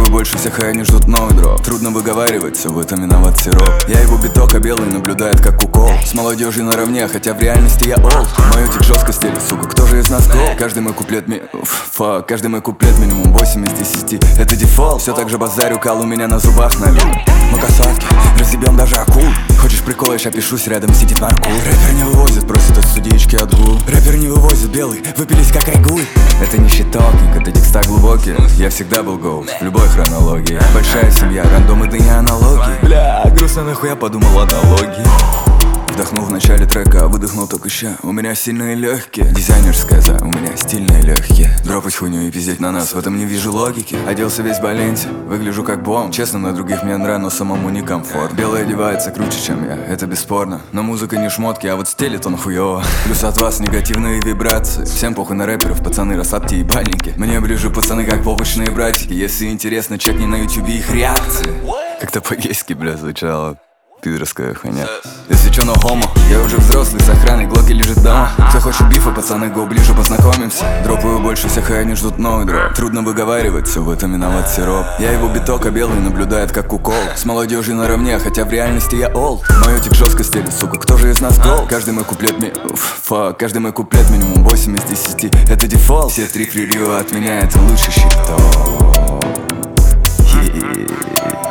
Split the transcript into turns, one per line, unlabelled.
больше всех, и они ждут новый дроп. Трудно выговаривать, все в этом виноват сироп. Я его биток, а белый наблюдает как укол. С молодежью наравне, хотя в реальности я олд. Мою тик жестко стелит, сука, кто же из нас гол? Каждый мой куплет каждый мой куплет минимум 8 из 10. Это дефолт, все так же базарю, кал у меня на зубах налит. Мы касатки, разъебем даже акул. Хочешь прикол, я пишусь, рядом сидит наркул. Рэпер не вывозит, просит от студички отгул. Рэпер не вывозит, белый, выпились как айгуль. Это не щитовник, это текста глубокие. Я всегда был голд, в любой хронологии. Большая семья, рандом, это не аналогии. Бля, грустно нахуй, я подумал аналогии. Вдохнул в начале трека, а выдохнул только ща. У меня сильные легкие, дизайнерская у меня стильные легкие. Дропать хуйню и пиздеть на нас, в этом не вижу логики. Оделся весь в Баленси, выгляжу как бомб. Честно, на других мне нравится, но самому не комфорт. Белый одевается круче, чем я, это бесспорно. Но музыка не шмотки, а вот стилит он хуёво. Плюс от вас негативные вибрации. Всем похуй на рэперов, пацаны, расслабьте ебальники. Мне ближе пацаны, как побочные братики. Если интересно, чекни на ютубе их реакции. Как-то по-гейски, бля, звучало. Пидорская хуйня. Если чё, но хомо. Я уже взрослый, с охраной, глоки лежит дома. Кто хочет бифа, пацаны, го ближе познакомимся. Дропаю больше всех, и они ждут новый дроп. Трудно выговаривать, все в этом виноват сироп. Я его биток, а белый наблюдает как укол. С молодежью наравне, хотя в реальности я олд. Мою тик жестко стелит, сука, кто же из нас гол? Каждый мой куплет каждый мой куплет минимум 8 из 10. Это дефолт, все три фрирю от меня, это лучший щиток.